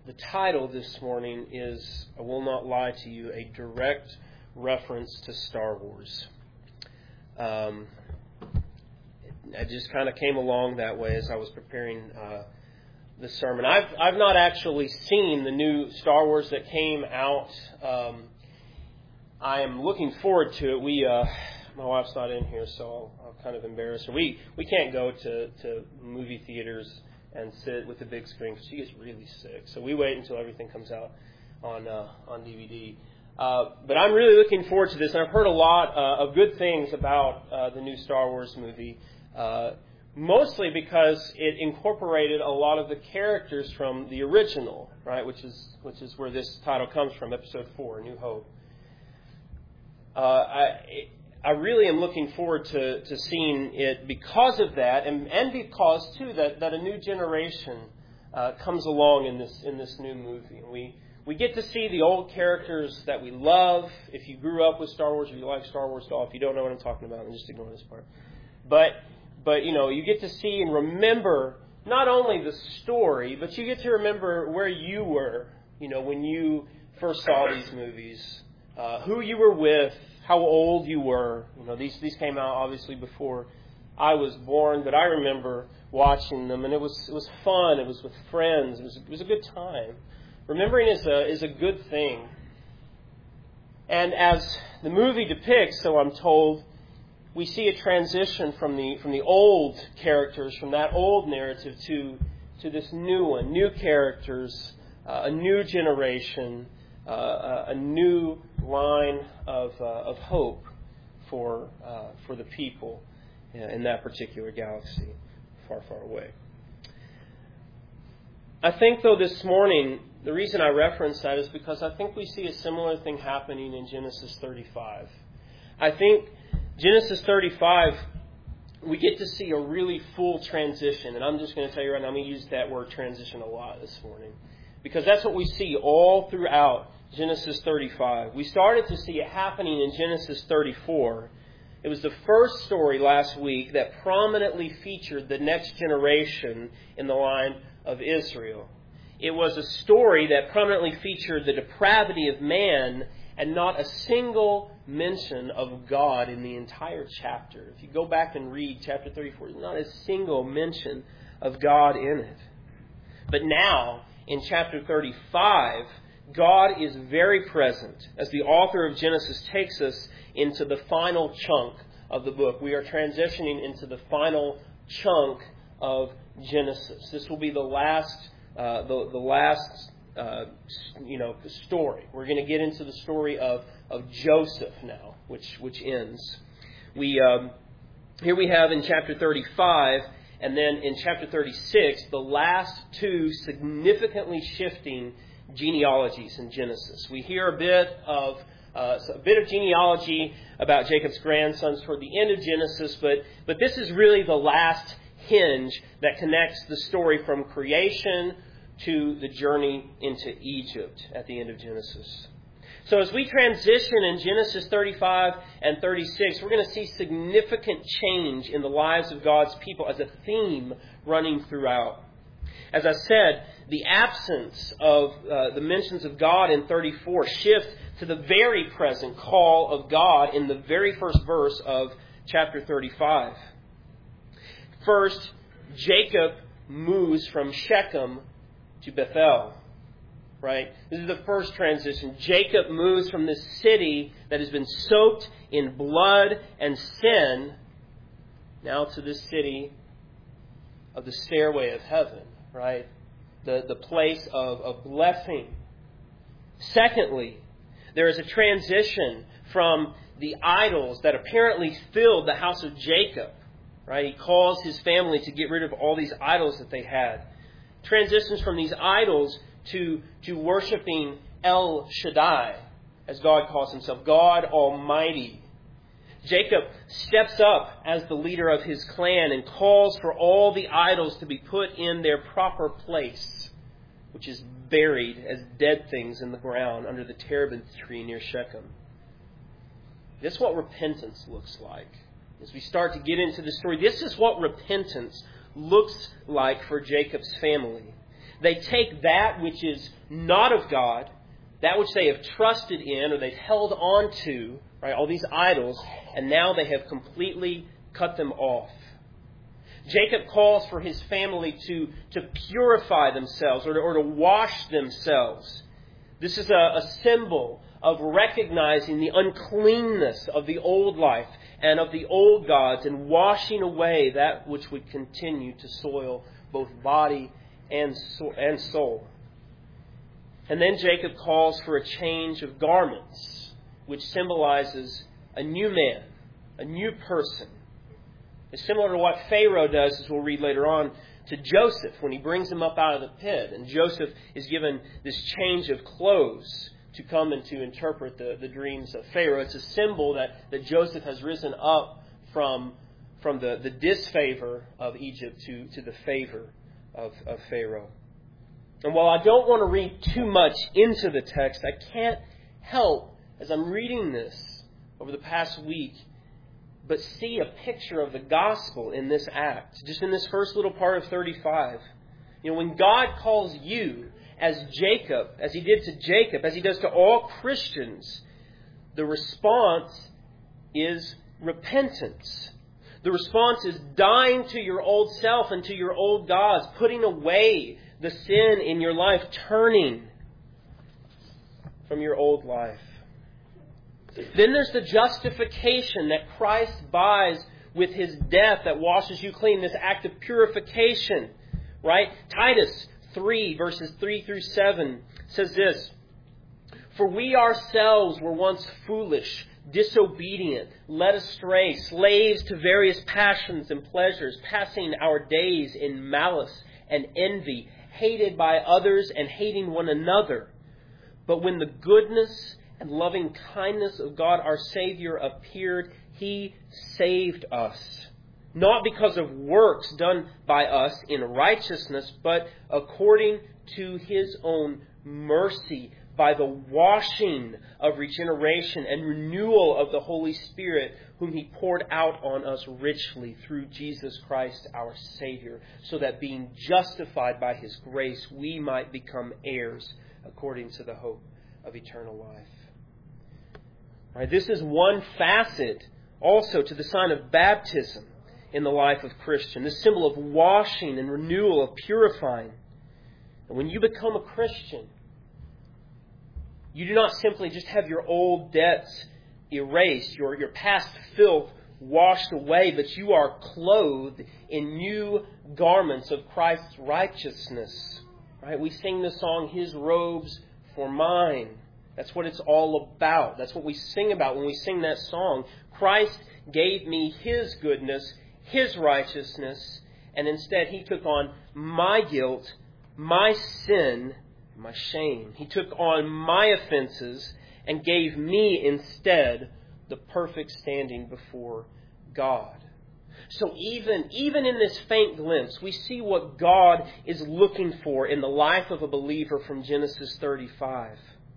The title this morning is, I Will Not Lie to You, a direct reference to Star Wars. I just kind of came along that way as I was preparing the sermon. I've not actually seen the new Star Wars that came out. I am looking forward to it. My wife's not in here, so I'm kind of embarrassed. We can't go to movie theaters and sit with the big screen because she gets really sick. So we wait until everything comes out on DVD. But I'm really looking forward to this, and I've heard a lot of good things about the new Star Wars movie, mostly because it incorporated a lot of the characters from the original, right? Which is where this title comes from, Episode 4, A New Hope. I really am looking forward to seeing it because of that, and because too that a new generation comes along in this new movie. We get to see the old characters that we love. If you grew up with Star Wars or you like Star Wars at all, if you don't know what I'm talking about, then just ignore this part. But you get to see and remember not only the story, but you get to remember where you were, when you first saw these movies, who you were with, how old you were. These came out obviously before I was born, but I remember watching them, and it was fun. It was with friends. It was a good time. Remembering is a good thing. And as the movie depicts, so I'm told, we see a transition from the old characters, from that old narrative to this new one, new characters, a new generation, a new line of hope for the people in that particular galaxy, far, far away. I think, though, this morning, the reason I reference that is because I think we see a similar thing happening in Genesis 35. I think Genesis 35, we get to see a really full transition, and I'm just going to tell you right now, I'm going to use that word transition a lot this morning, because that's what we see all throughout Genesis 35. We started to see it happening in Genesis 34. It was the first story last week that prominently featured the next generation in the line of Israel. It was a story that prominently featured the depravity of man and not a single mention of God in the entire chapter. If you go back and read chapter 34, there's not a single mention of God in it. But now, in chapter 35, God is very present as the author of Genesis takes us into the final chunk of the book. We are transitioning into the final chunk of Genesis. This will be the last story. We're going to get into the story of Joseph now, which ends. Here we have in chapter 35, and then in chapter 36, the last two significantly shifting genealogies in Genesis. We hear a bit of genealogy about Jacob's grandsons toward the end of Genesis, but this is really the last hinge that connects the story from creation to the journey into Egypt at the end of Genesis. So as we transition in Genesis 35 and 36, we're going to see significant change in the lives of God's people as a theme running throughout. As I said, the absence of the mentions of God in 34 shift to the very present call of God in the very first verse of chapter 35. First, Jacob moves from Shechem to Bethel. Right? This is the first transition. Jacob moves from this city that has been soaked in blood and sin now to this city of the stairway of heaven. Right? The place of blessing. Secondly, there is a transition from the idols that apparently filled the house of Jacob. Right? He calls his family to get rid of all these idols that they had. Transitions from these idols to worshiping El Shaddai, as God calls himself, God Almighty. Jacob steps up as the leader of his clan and calls for all the idols to be put in their proper place, which is buried as dead things in the ground under the terebinth tree near Shechem. This is what repentance looks like. As we start to get into the story, this is what repentance looks like for Jacob's family. They take that which is not of God, that which they have trusted in or they've held on to, right, all these idols, and now they have completely cut them off. Jacob calls for his family to purify themselves or to wash themselves. This is a symbol of recognizing the uncleanness of the old life and of the old gods and washing away that which would continue to soil both body and soul. And then Jacob calls for a change of garments, which symbolizes a new man, a new person. It's similar to what Pharaoh does, as we'll read later on, to Joseph when he brings him up out of the pit. And Joseph is given this change of clothes to come and to interpret the dreams of Pharaoh. It's a symbol that Joseph has risen up from the disfavor of Egypt to the favor of Pharaoh. And while I don't want to read too much into the text, I can't help, as I'm reading this over the past week, but see a picture of the gospel in this act, just in this first little part of 35. When God calls you as Jacob, as he did to Jacob, as he does to all Christians, the response is repentance. The response is dying to your old self and to your old gods, putting away the sin in your life, turning from your old life. Then there's the justification that Christ buys with his death that washes you clean, this act of purification, right? Titus 3, verses 3 through 7 says this, "For we ourselves were once foolish, disobedient, led astray, slaves to various passions and pleasures, passing our days in malice and envy, hated by others and hating one another. But when the goodness and loving kindness of God our Savior appeared, He saved us, not because of works done by us in righteousness, but according to His own mercy, by the washing of regeneration and renewal of the Holy Spirit, whom He poured out on us richly through Jesus Christ our Savior, so that being justified by His grace, we might become heirs according to the hope of eternal life." Right, this is one facet also to the sign of baptism in the life of Christian, this symbol of washing and renewal, of purifying. And when you become a Christian, you do not simply just have your old debts erased, your past filth washed away, but you are clothed in new garments of Christ's righteousness. Right? We sing the song, "His robes for mine." That's what it's all about. That's what we sing about when we sing that song. Christ gave me His goodness, His righteousness, and instead He took on my guilt, my sin, my shame. He took on my offenses and gave me instead the perfect standing before God. So even in this faint glimpse, we see what God is looking for in the life of a believer from Genesis 35.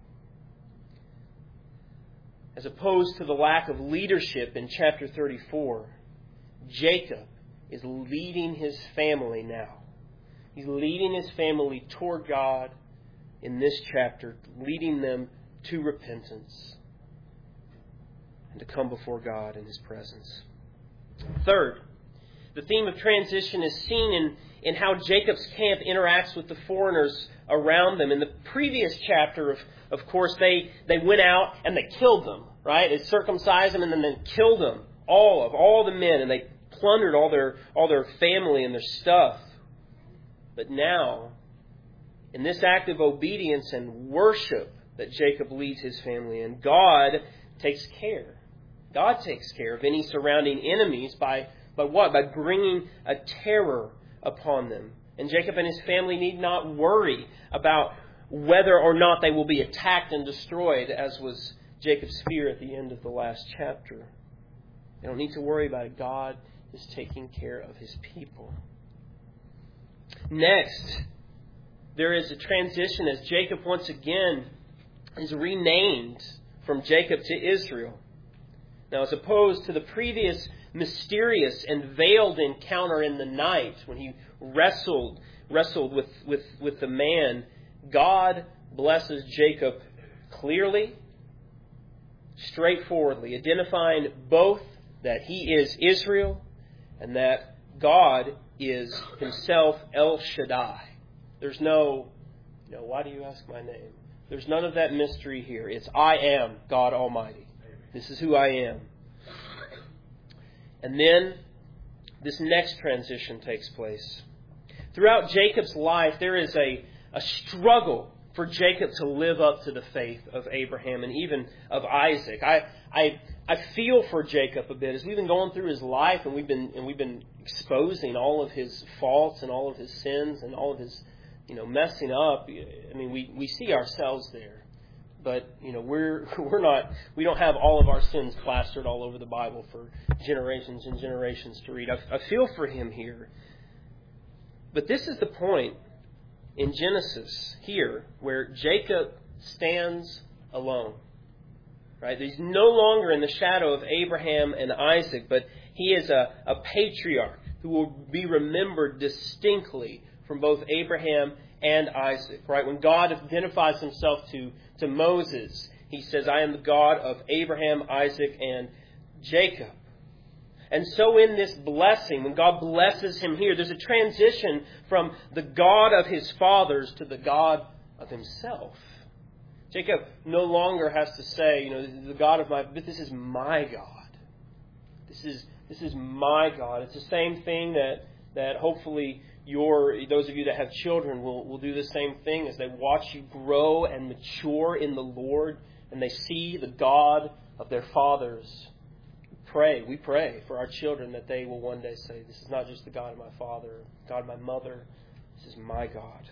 As opposed to the lack of leadership in chapter 34, Jacob is leading his family now. He's leading his family toward God in this chapter, leading them to repentance and to come before God in His presence. Third, the theme of transition is seen in how Jacob's camp interacts with the foreigners around them. In the previous chapter, of course, they went out and they killed them, right? They circumcised them and then they killed them, all the men, and they plundered all their family and their stuff. But now, in this act of obedience and worship that Jacob leads his family in, God takes care. God takes care of any surrounding enemies by what? By bringing a terror upon them. And Jacob and his family need not worry about whether or not they will be attacked and destroyed, as was Jacob's fear at the end of the last chapter. They don't need to worry about it. God is taking care of His people. Next, there is a transition as Jacob once again is renamed from Jacob to Israel. Now, as opposed to the previous mysterious and veiled encounter in the night when he wrestled wrestled with the man, God blesses Jacob clearly, straightforwardly, identifying both that he is Israel and that God is himself El Shaddai. There's no, why do you ask my name? There's none of that mystery here. It's I am God Almighty. This is who I am. And then this next transition takes place. Throughout Jacob's life, there is a struggle for Jacob to live up to the faith of Abraham and even of Isaac. I feel for Jacob a bit as we've been going through his life and we've been exposing all of his faults and all of his sins and all of his messing up. I mean, we see ourselves there, but we don't have all of our sins plastered all over the Bible for generations and generations to read. I feel for him here, but this is the point in Genesis here where Jacob stands alone. Right? He's no longer in the shadow of Abraham and Isaac, but he is a patriarch who will be remembered distinctly from both Abraham and Isaac. Right? When God identifies himself to Moses, he says, I am the God of Abraham, Isaac, and Jacob. And so in this blessing, when God blesses him here, there's a transition from the God of his fathers to the God of himself. Jacob no longer has to say, the God of but this is my God. This is my God. It's the same thing that hopefully those of you that have children will do the same thing as they watch you grow and mature in the Lord and they see the God of their fathers. We pray for our children that they will one day say, this is not just the God of my father, God of my mother, this is my God.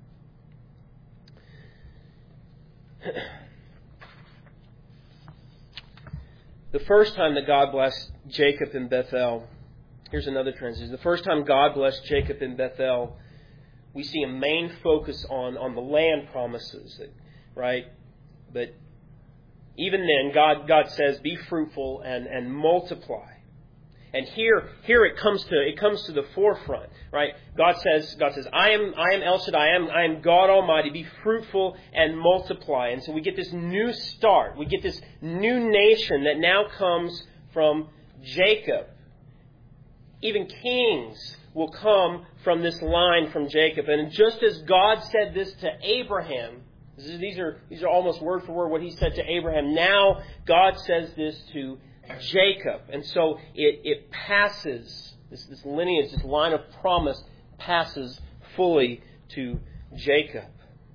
The first time that God blessed Jacob in Bethel, here's another transition. The first time God blessed Jacob in Bethel, we see a main focus on the land promises, right? But even then, God says, "Be fruitful and multiply." And here it comes to the forefront, right? God says, "I am El Shaddai. I am God Almighty. Be fruitful and multiply." And so we get this new start. We get this new nation that now comes from Jacob. Even kings will come from this line from Jacob. And just as God said this to Abraham, these are almost word for word what he said to Abraham. Now God says this to Jacob. And so it passes, this lineage, this line of promise passes fully to Jacob.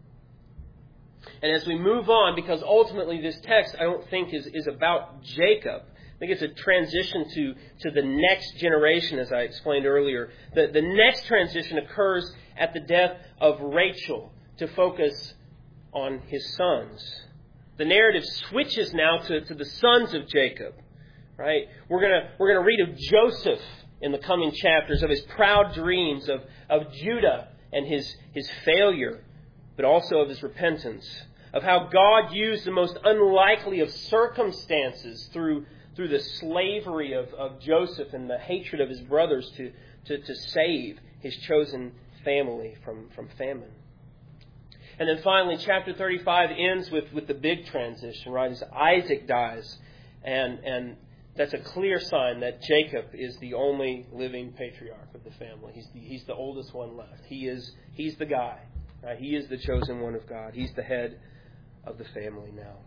And as we move on, because ultimately this text I don't think is about Jacob. I think it's a transition to the next generation, as I explained earlier. The next transition occurs at the death of Rachel to focus on his sons. The narrative switches now to the sons of Jacob. Right? We're gonna read of Joseph in the coming chapters, of his proud dreams, of Judah and his failure, but also of his repentance, of how God used the most unlikely of circumstances through the slavery of Joseph and the hatred of his brothers to save his chosen family from famine. And then finally, chapter 35 ends with the big transition, right? As Isaac dies, and that's a clear sign that Jacob is the only living patriarch of the family. He's the oldest one left. He's the guy, right? He is the chosen one of God. He's the head of the family now.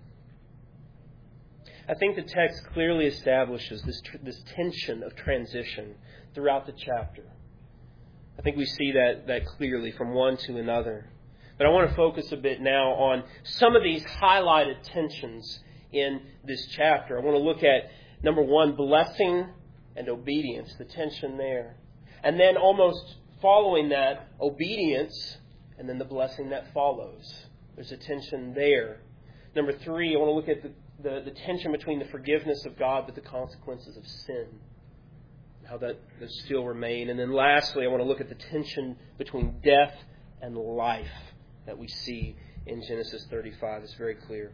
I think the text clearly establishes this tension of transition throughout the chapter. I think we see that clearly from one to another. But I want to focus a bit now on some of these highlighted tensions in this chapter. I want to look at, number one, blessing and obedience, the tension there. And then almost following that, obedience, and then the blessing that follows. There's a tension there. Number three, I want to look at the tension between the forgiveness of God but the consequences of sin, how that still remain. And then lastly, I want to look at the tension between death and life that we see in Genesis 35. It's very clear.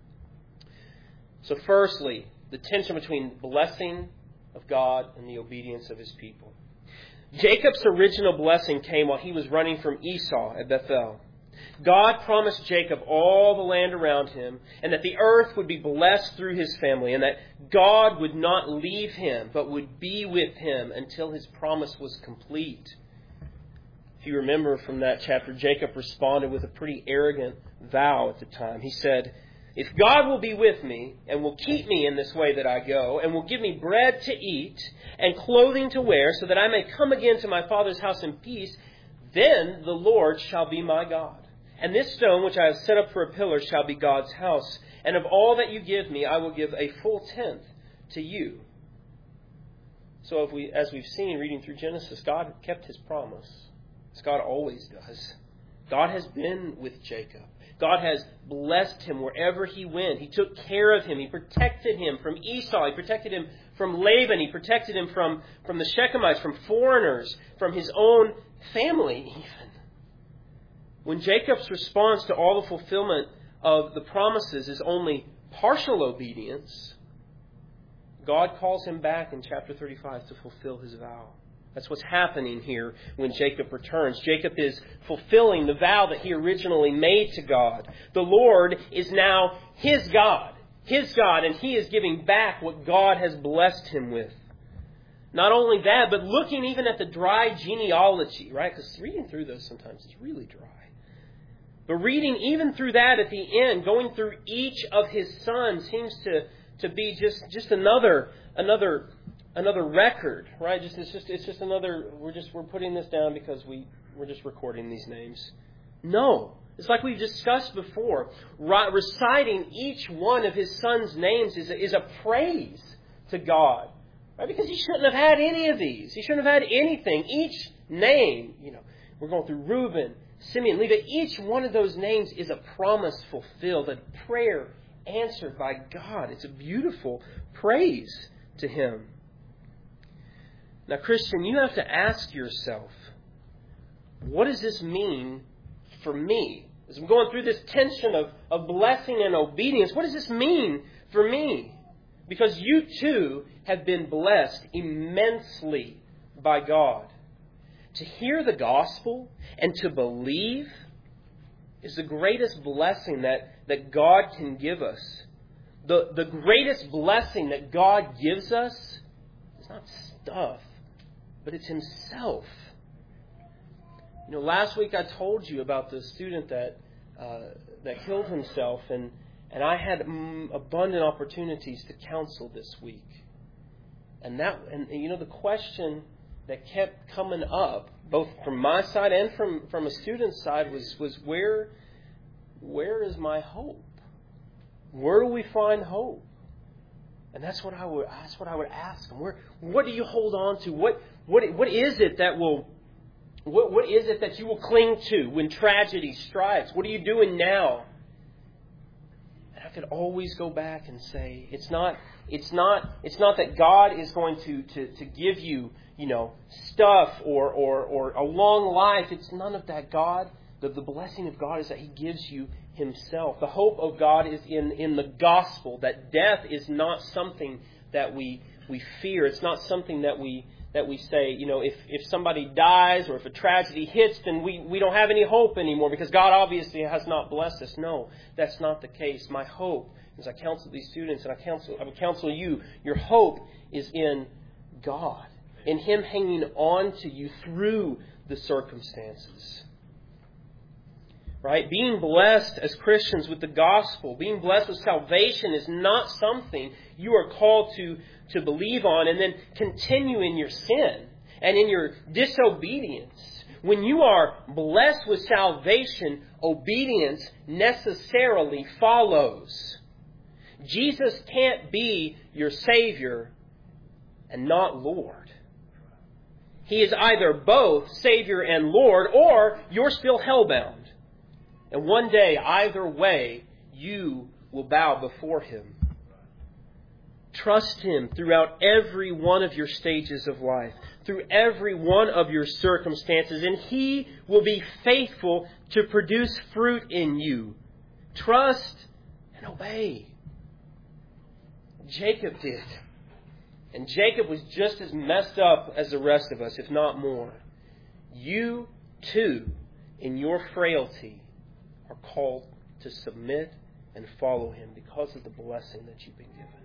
So firstly, the tension between blessing of God and the obedience of His people. Jacob's original blessing came while he was running from Esau at Bethel. God promised Jacob all the land around him, and that the earth would be blessed through his family, and that God would not leave him, but would be with him until his promise was complete. If you remember from that chapter, Jacob responded with a pretty arrogant vow at the time. He said, "If God will be with me and will keep me in this way that I go, and will give me bread to eat and clothing to wear, so that I may come again to my father's house in peace, then the Lord shall be my God. And this stone which I have set up for a pillar shall be God's house. And of all that you give me, I will give a full tenth to you." So as we've seen reading through Genesis, God kept his promise, as God always does. God has been with Jacob. God has blessed him wherever he went. He took care of him. He protected him from Esau. He protected him from Laban. He protected him from the Shechemites, from foreigners, from his own family even. When Jacob's response to all the fulfillment of the promises is only partial obedience, God calls him back in chapter 35 to fulfill his vow. That's what's happening here when Jacob returns. Jacob is fulfilling the vow that he originally made to God. The Lord is now his God, and he is giving back what God has blessed him with. Not only that, but looking even at the dry genealogy, right? Because reading through those sometimes is really dry. But reading even through that at the end, going through each of his sons seems to be just another record, right? It's just another. We're putting this down because we're just recording these names. No, it's like we've discussed before. Reciting each one of his sons' names is a praise to God, right? Because he shouldn't have had any of these. He shouldn't have had anything. Each name, we're going through Reuben, Simeon, Levi. Each one of those names is a promise fulfilled, a prayer answered by God. It's a beautiful praise to him. Now, Christian, you have to ask yourself, what does this mean for me? As I'm going through this tension of blessing and obedience, what does this mean for me? Because you too have been blessed immensely by God. To hear the gospel and to believe is the greatest blessing that God can give us. The greatest blessing that God gives us is not stuff, but it's himself. Last week I told you about the student that killed himself, and I had abundant opportunities to counsel this week. And the question that kept coming up, both from my side and from a student's side, was where is my hope? Where do we find hope? And that's what I would ask them. What do you hold on to? What is it that will? What is it that you will cling to when tragedy strikes? What are you doing now? And I could always go back and say, it's not that God is going to give you, stuff or a long life. It's none of that. God, the blessing of God is that he gives you himself. The hope of God is in the gospel, that death is not something that we fear. It's not something that we say, if somebody dies or if a tragedy hits, then we don't have any hope anymore because God obviously has not blessed us. No, that's not the case. My hope, as I counsel these students, and I would counsel you, your hope is in God, in him hanging on to you through the circumstances. Right? Being blessed as Christians with the gospel, being blessed with salvation is not something you are called to believe on and then continue in your sin and in your disobedience. When you are blessed with salvation, obedience necessarily follows. Jesus can't be your Savior and not Lord. He is either both Savior and Lord, or you're still hellbound. And one day, either way, you will bow before him. Trust him throughout every one of your stages of life, through every one of your circumstances, and he will be faithful to produce fruit in you. Trust and obey. Jacob did. And Jacob was just as messed up as the rest of us, if not more. You, too, in your frailty, are called to submit and follow Him because of the blessing that you've been given.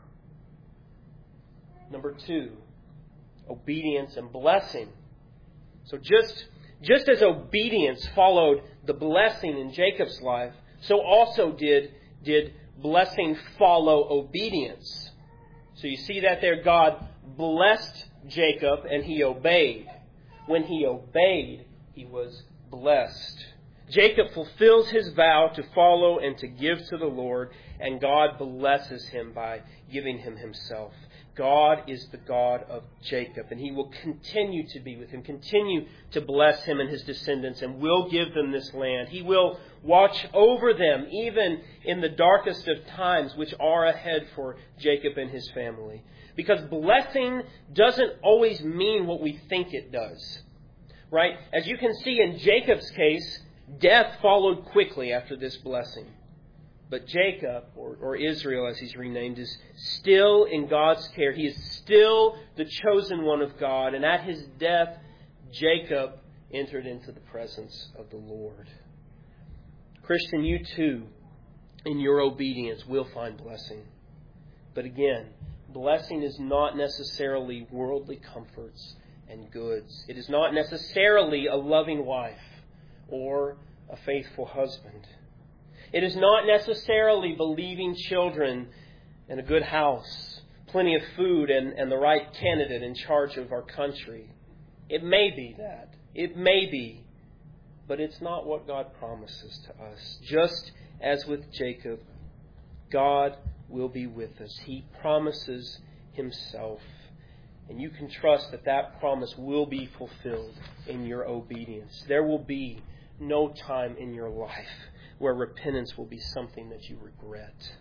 Number 2, obedience and blessing. So just as obedience followed the blessing in Jacob's life, so also did blessing follow obedience. So you see that there, God blessed Jacob and he obeyed. When he obeyed, he was blessed. Jacob fulfills his vow to follow and to give to the Lord, and God blesses him by giving him Himself. God is the God of Jacob, and He will continue to be with him, continue to bless him and his descendants, and will give them this land. He will watch over them, even in the darkest of times, which are ahead for Jacob and his family. Because blessing doesn't always mean what we think it does. Right? As you can see in Jacob's case, death followed quickly after this blessing. But Jacob, or Israel as he's renamed, is still in God's care. He is still the chosen one of God. And at his death, Jacob entered into the presence of the Lord. Christian, you too, in your obedience, will find blessing. But again, blessing is not necessarily worldly comforts and goods. It is not necessarily a loving wife or a faithful husband. It is not necessarily believing children and a good house, plenty of food, and the right candidate in charge of our country. It may be that. It may be. But it's not what God promises to us. Just as with Jacob, God will be with us. He promises Himself. And you can trust that that promise will be fulfilled in your obedience. There will be no time in your life where repentance will be something that you regret.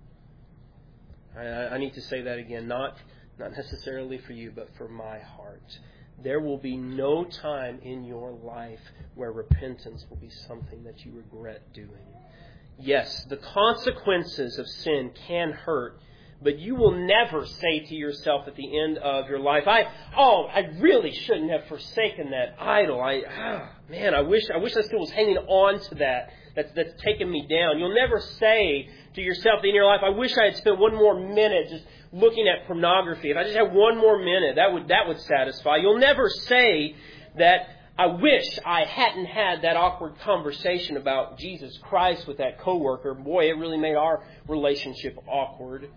I need to say that again, not necessarily for you, but for my heart. There will be no time in your life where repentance will be something that you regret doing. Yes, the consequences of sin can hurt, but you will never say to yourself at the end of your life, I really shouldn't have forsaken that idol. I wish I still was hanging on to that. That's taken me down. You'll never say to yourself in your life, I wish I had spent one more minute just looking at pornography. If I just had one more minute, that would satisfy. You'll never say that I wish I hadn't had that awkward conversation about Jesus Christ with that coworker. Boy, it really made our relationship awkward.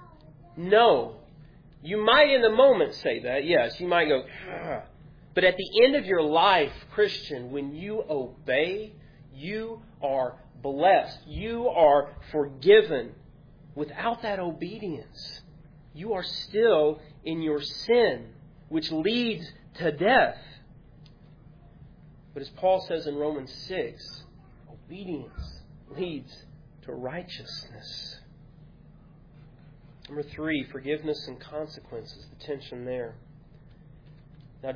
No. You might in the moment say that. Yes, you might go, but at the end of your life, Christian, when you obey, you are blessed. You are forgiven. Without that obedience, you are still in your sin, which leads to death. But as Paul says in Romans 6, obedience leads to righteousness. Number 3, forgiveness and consequences, the tension there. Now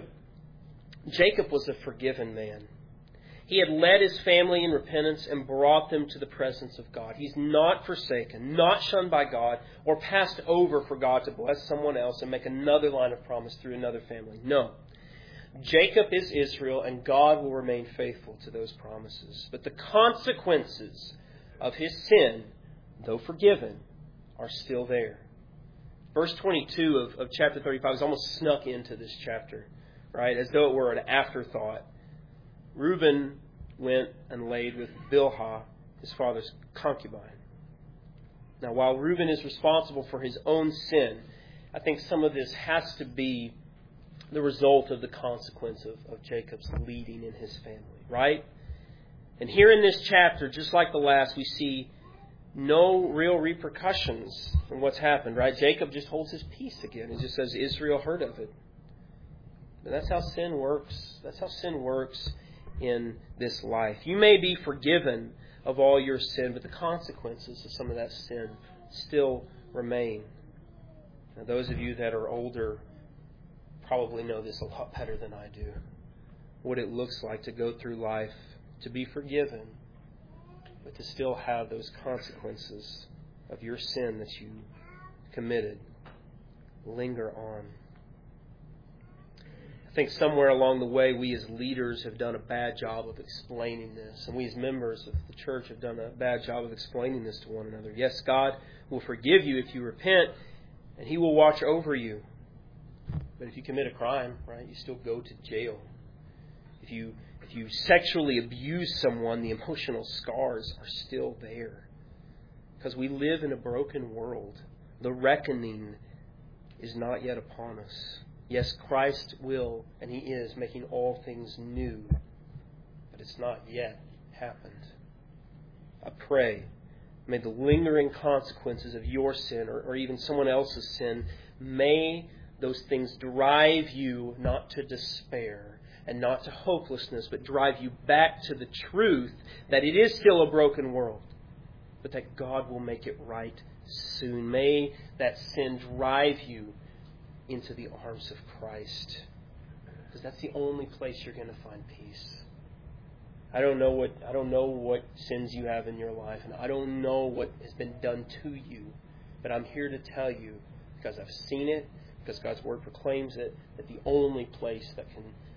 Jacob was a forgiven man. He had led his family in repentance and brought them to the presence of God. He's not forsaken, not shunned by God, or passed over for God to bless someone else and make another line of promise through another family. No. Jacob is Israel, and God will remain faithful to those promises. But the consequences of his sin, though forgiven, are still there. Verse 22 of chapter 35 is almost snuck into this chapter, right? As though it were an afterthought. Reuben went and laid with Bilhah, his father's concubine. Now, while Reuben is responsible for his own sin, I think some of this has to be the result of the consequence of Jacob's leading in his family, right? And here in this chapter, just like the last, we see no real repercussions from what's happened, right? Jacob just holds his peace again. He just says Israel heard of it. But that's how sin works. That's how sin works in this life. You may be forgiven of all your sin, but the consequences of some of that sin still remain. Now, those of you that are older probably know this a lot better than I do. What it looks like to go through life, to be forgiven, but to still have those consequences of your sin that you committed linger on. I think somewhere along the way we as leaders have done a bad job of explaining this. And we as members of the church have done a bad job of explaining this to one another. Yes, God will forgive you if you repent, and He will watch over you. But if you commit a crime, right, you still go to jail. If you sexually abuse someone, the emotional scars are still there. Because we live in a broken world. The reckoning is not yet upon us. Yes, Christ will, and He is, making all things new. But it's not yet happened. I pray, may the lingering consequences of your sin, or even someone else's sin, may those things drive you not to despair and not to hopelessness, but drive you back to the truth that it is still a broken world, but that God will make it right soon. May that sin drive you into the arms of Christ, because that's the only place you're going to find peace. I don't know what sins you have in your life, and I don't know what has been done to you, but I'm here to tell you, because I've seen it, because God's Word proclaims it, that the only place that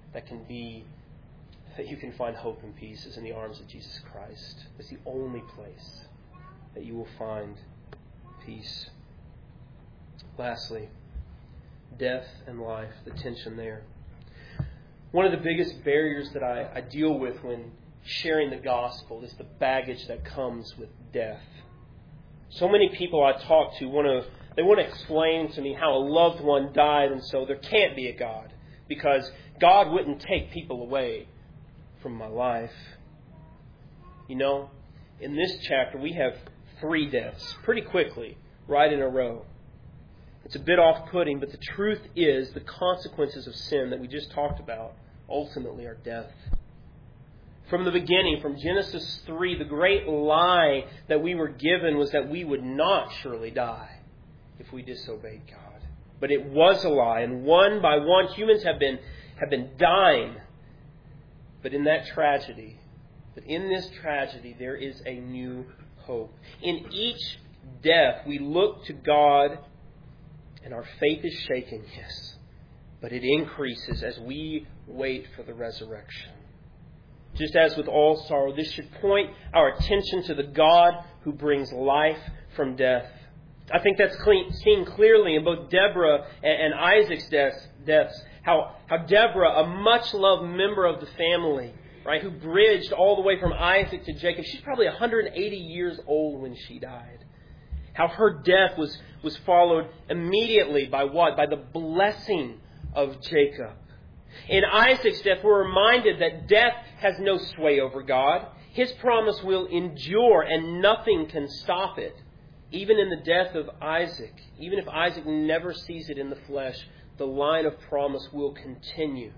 you can find hope and peace is in the arms of Jesus Christ. It's the only place that you will find peace. Lastly, death and life, the tension there. One of the biggest barriers that I deal with when sharing the gospel is the baggage that comes with death. So many people I talk to want to explain to me how a loved one died, and so there can't be a God, because God wouldn't take people away from my life. You know, in this chapter we have 3 deaths pretty quickly, right in a row. It's a bit off-putting, but the truth is the consequences of sin that we just talked about ultimately are death. From the beginning, from Genesis 3, the great lie that we were given was that we would not surely die if we disobeyed God. But it was a lie, and one by one humans have been dying. But in this tragedy, there is a new hope. In each death, we look to God, and our faith is shaken, yes, but it increases as we wait for the resurrection. Just as with all sorrow, this should point our attention to the God who brings life from death. I think that's seen clearly in both Deborah and Isaac's deaths. How Deborah, a much-loved member of the family, right, who bridged all the way from Isaac to Jacob, she's probably 180 years old when she died. How her death was followed immediately by what? By the blessing of Jacob. In Isaac's death, we're reminded that death has no sway over God. His promise will endure, and nothing can stop it. Even in the death of Isaac, even if Isaac never sees it in the flesh, the line of promise will continue.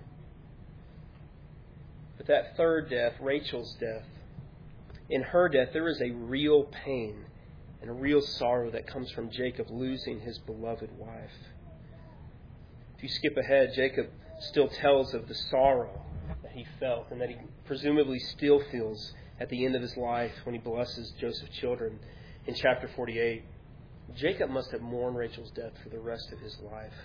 But that third death, Rachel's death, in her death there is a real pain and a real sorrow that comes from Jacob losing his beloved wife. If you skip ahead, Jacob still tells of the sorrow that he felt and that he presumably still feels at the end of his life when he blesses Joseph's children in chapter 48. Jacob must have mourned Rachel's death for the rest of his life.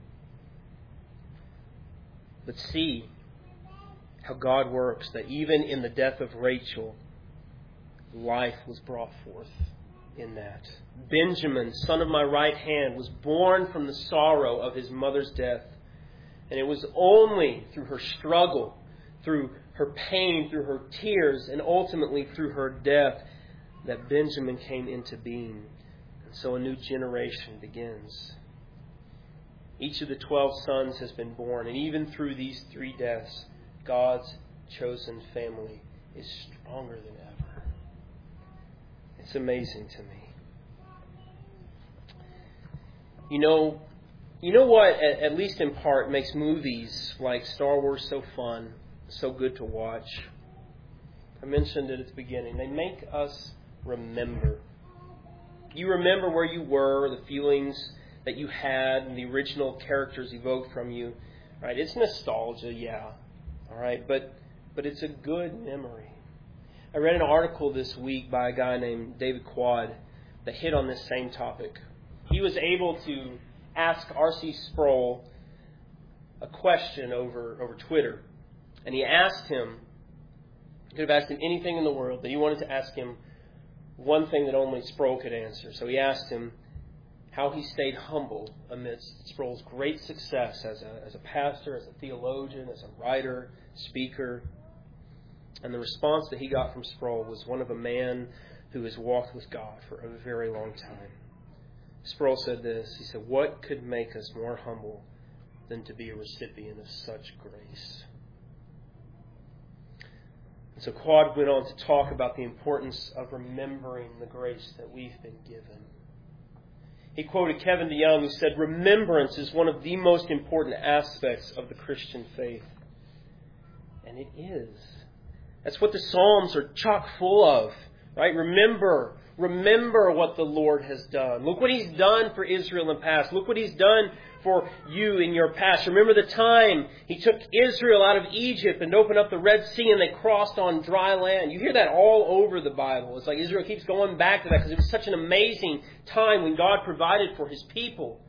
But see how God works, that even in the death of Rachel, life was brought forth in that. Benjamin, son of my right hand, was born from the sorrow of his mother's death. And it was only through her struggle, through her pain, through her tears, and ultimately through her death that Benjamin came into being. And so a new generation begins. Each of the 12 sons has been born, and even through these 3 deaths, God's chosen family is stronger than ever. It's amazing to me. You know what, at least in part, makes movies like Star Wars so fun, so good to watch? I mentioned it at the beginning. They make us remember. You remember where you were, the feelings that you had, and the original characters evoked from you. Right? It's nostalgia, yeah. All right, but it's a good memory. I read an article this week by a guy named David Quad that hit on this same topic. He was able to ask R.C. Sproul a question over Twitter. And he asked him, he could have asked him anything in the world, but he wanted to ask him one thing that only Sproul could answer. So he asked him how he stayed humble amidst Sproul's great success as a pastor, as a theologian, as a writer, speaker. And the response that he got from Sproul was one of a man who has walked with God for a very long time. Sproul said this. He said, "What could make us more humble than to be a recipient of such grace?" And so Quad went on to talk about the importance of remembering the grace that we've been given. He quoted Kevin DeYoung, who said, "Remembrance is one of the most important aspects of the Christian faith." And it is. That's what the Psalms are chock full of, right? Remember what the Lord has done. Look what He's done for Israel in the past. Look what He's done for you in your past. Remember the time He took Israel out of Egypt and opened up the Red Sea and they crossed on dry land. You hear that all over the Bible. It's like Israel keeps going back to that because it was such an amazing time when God provided for His people.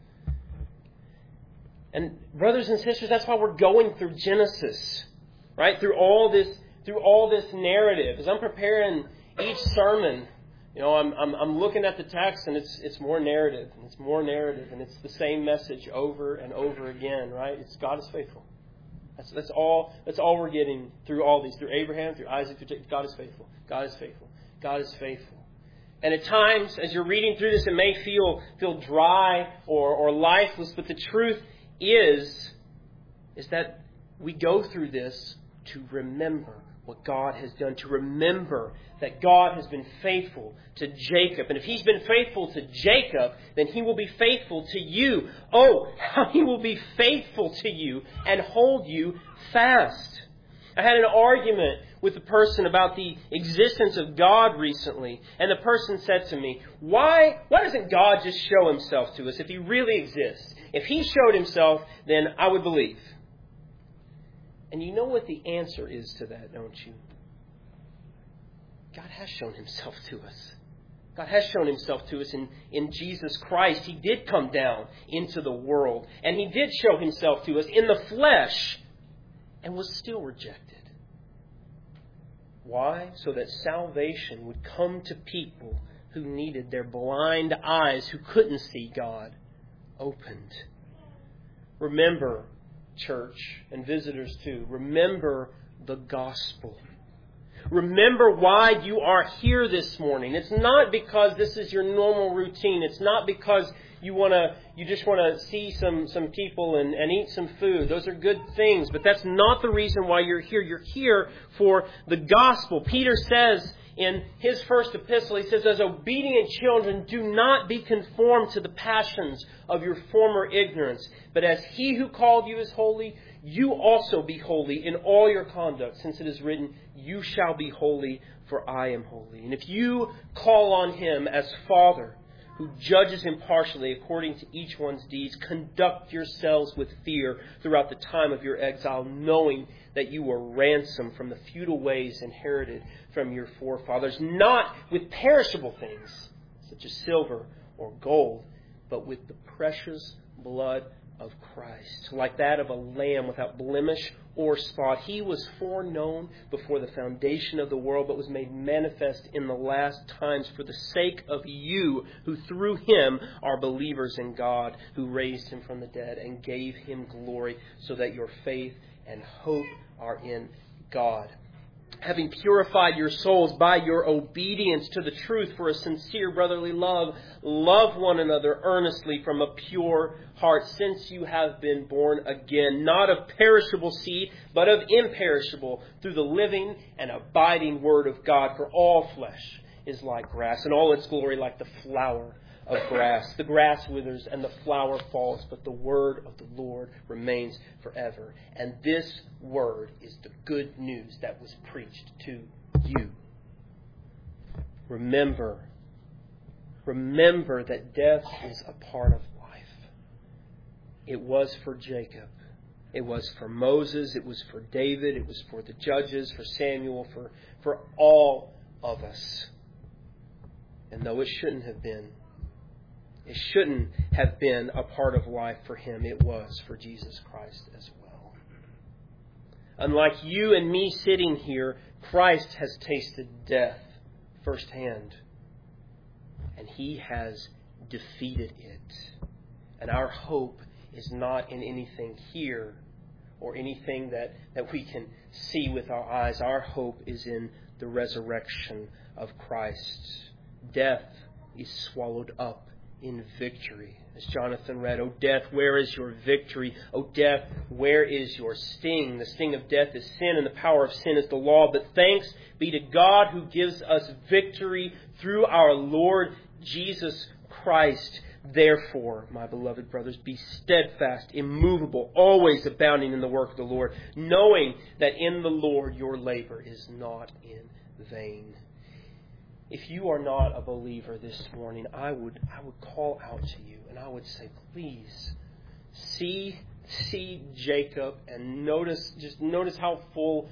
And brothers and sisters, that's why we're going through Genesis, right? Through all this narrative. As I'm preparing each sermon, I'm looking at the text and it's more narrative and it's more narrative and it's the same message over and over again, right? It's God is faithful. That's all we're getting through all these, through Abraham, through Isaac, through Jacob. God is faithful. God is faithful. God is faithful. And at times, as you're reading through this, it may feel dry or lifeless, but the truth is that we go through this to remember what God has done, to remember that God has been faithful to Jacob. And if He's been faithful to Jacob, then He will be faithful to you. Oh, how He will be faithful to you and hold you fast. I had an argument with a person about the existence of God recently, and the person said to me, why doesn't God just show Himself to us if He really exists? If He showed Himself, then I would believe. And you know what the answer is to that, don't you? God has shown Himself to us. God has shown Himself to us in Jesus Christ. He did come down into the world. And He did show Himself to us in the flesh and was still rejected. Why? So that salvation would come to people who needed their blind eyes, who couldn't see God, opened. Remember, church, and visitors too, remember the gospel. Remember why you are here this morning. It's not because this is your normal routine. It's not because you just want to see some people and eat some food. Those are good things, but that's not the reason why you're here. You're here for the gospel. Peter says in his first epistle, he says, "As obedient children, do not be conformed to the passions of your former ignorance, but as He who called you is holy, you also be holy in all your conduct, since it is written, you shall be holy, for I am holy." And if you call on Him as Father, who judges impartially according to each one's deeds, conduct yourselves with fear throughout the time of your exile, knowing that you were ransomed from the futile ways inherited from your forefathers, not with perishable things, such as silver or gold, but with the precious blood of Christ, like that of a lamb without blemish or spot. He was foreknown before the foundation of the world, but was made manifest in the last times for the sake of you, who through Him are believers in God, who raised Him from the dead and gave Him glory, so that your faith and hope are in God. Having purified your souls by your obedience to the truth for a sincere brotherly love, love one another earnestly from a pure heart, since you have been born again, not of perishable seed, but of imperishable, through the living and abiding Word of God. For all flesh is like grass, and all its glory like the flower of grass. The grass withers and the flower falls, but the word of the Lord remains forever. And this word is the good news that was preached to you. Remember that death is a part of life. It was for Jacob. It was for Moses. It was for David. It was for the judges, for Samuel, for all of us. And though it shouldn't have been, it shouldn't have been a part of life for Him, it was for Jesus Christ as well. Unlike you and me sitting here, Christ has tasted death firsthand. And He has defeated it. And our hope is not in anything here or anything that we can see with our eyes. Our hope is in the resurrection of Christ. Death is swallowed up in victory. As Jonathan read, "O death, where is your victory? O death, where is your sting? The sting of death is sin, and the power of sin is the law. But thanks be to God who gives us victory through our Lord Jesus Christ. Therefore, my beloved brothers, be steadfast, immovable, always abounding in the work of the Lord, knowing that in the Lord your labor is not in vain." If you are not a believer this morning, I would call out to you and I would say, please see Jacob and notice how full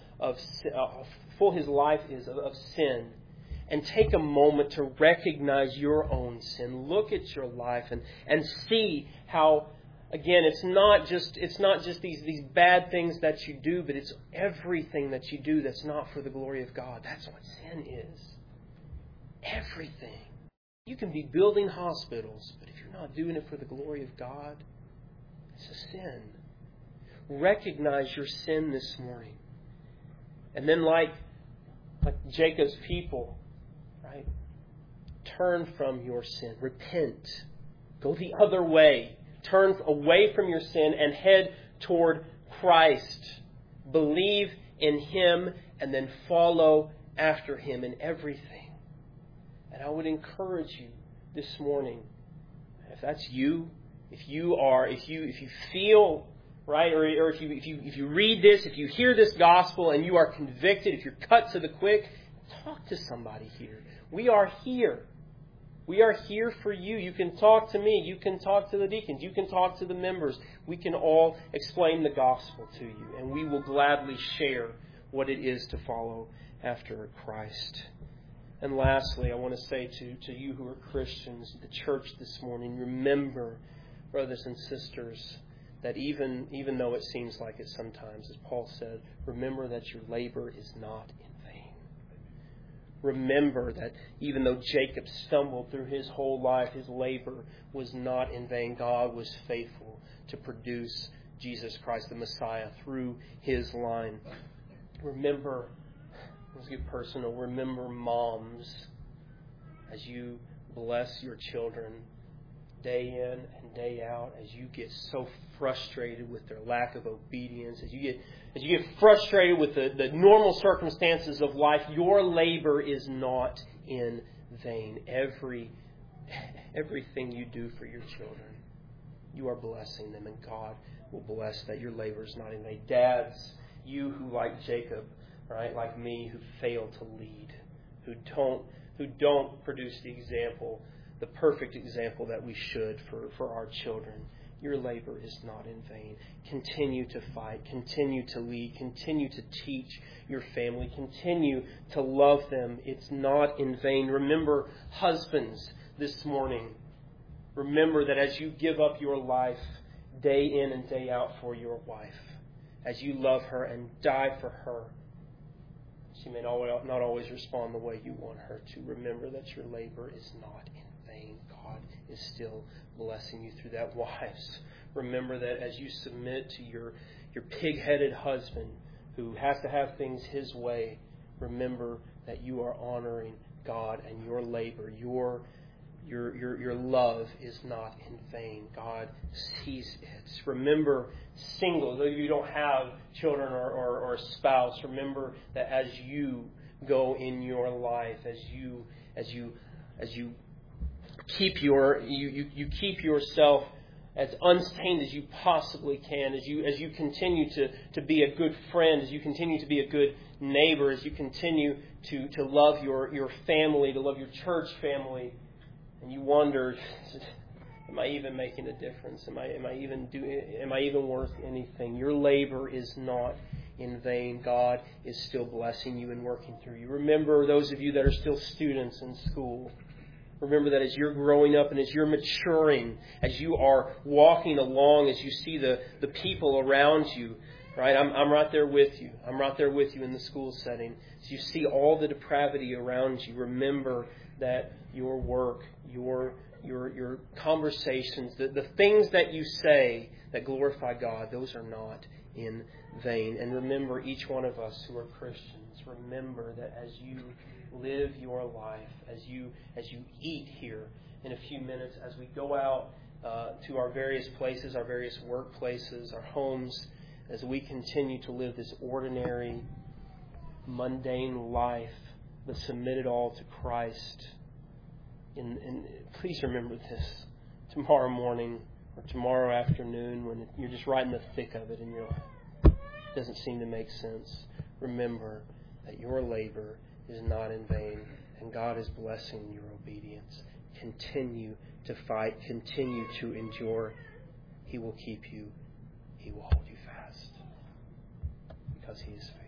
his life is of sin. And take a moment to recognize your own sin. Look at your life and see how, again, it's not just these bad things that you do, but it's everything that you do that's not for the glory of God. That's what sin is. Everything. You can be building hospitals, but if you're not doing it for the glory of God, it's a sin. Recognize your sin this morning. And then like Jacob's people, right? Turn from your sin. Repent. Go the other way. Turn away from your sin and head toward Christ. Believe in Him and then follow after Him in everything. And I would encourage you this morning, if that's you, if you feel right, or if you read this, if you hear this gospel and you are convicted, if you're cut to the quick, talk to somebody here. We are here. We are here for you. You can talk to me. You can talk to the deacons. You can talk to the members. We can all explain the gospel to you, and we will gladly share what it is to follow after Christ. And lastly, I want to say to you who are Christians, the church this morning, remember, brothers and sisters, that even though it seems like it sometimes, as Paul said, remember that your labor is not in vain. Remember that even though Jacob stumbled through his whole life, his labor was not in vain. God was faithful to produce Jesus Christ, the Messiah, through his line. Remember, let's get personal. Remember, moms, as you bless your children day in and day out, as you get so frustrated with their lack of obedience, as you get frustrated with the normal circumstances of life, your labor is not in vain. Everything you do for your children, you are blessing them, and God will bless that. Your labor is not in vain. Dads, you who, like Jacob, right, like me, who fail to lead, who don't produce the example, the perfect example that we should for our children. Your labor is not in vain. Continue to fight. Continue to lead. Continue to teach your family. Continue to love them. It's not in vain. Remember, husbands, this morning, remember that as you give up your life day in and day out for your wife, as you love her and die for her, she may not always respond the way you want her to. Remember that your labor is not in vain. God is still blessing you through that. Wives, remember that as you submit to your pig-headed husband who has to have things his way, remember that you are honoring God, and your labor, your love is not in vain. God sees it. Remember, singles, though you don't have children or a spouse, remember that as you go in your life, as you keep you keep yourself as unstained as you possibly can, as you continue to be a good friend, as you continue to be a good neighbor, as you continue to love your family, to love your church family. And you wonder, am I even making a difference? Am I even worth anything? Your labor is not in vain. God is still blessing you and working through you. Remember, those of you that are still students in school, Remember that as you're growing up and as you're maturing, as you are walking along, as you see the people around you, right? I'm right there with you. I'm right there with you in the school setting. As you see all the depravity around you, remember that your work, your conversations, the things that you say that glorify God, those are not in vain. And remember, each one of us who are Christians, remember that as you live your life, as you eat here in a few minutes, as we go out to our various places, our various workplaces, our homes, as we continue to live this ordinary, mundane life, but submit it all to Christ. And please remember this tomorrow morning or tomorrow afternoon when you're just right in the thick of it and you're like, it doesn't seem to make sense. Remember that your labor is not in vain, and God is blessing your obedience. Continue to fight. Continue to endure. He will keep you. He will hold you fast because He is faithful.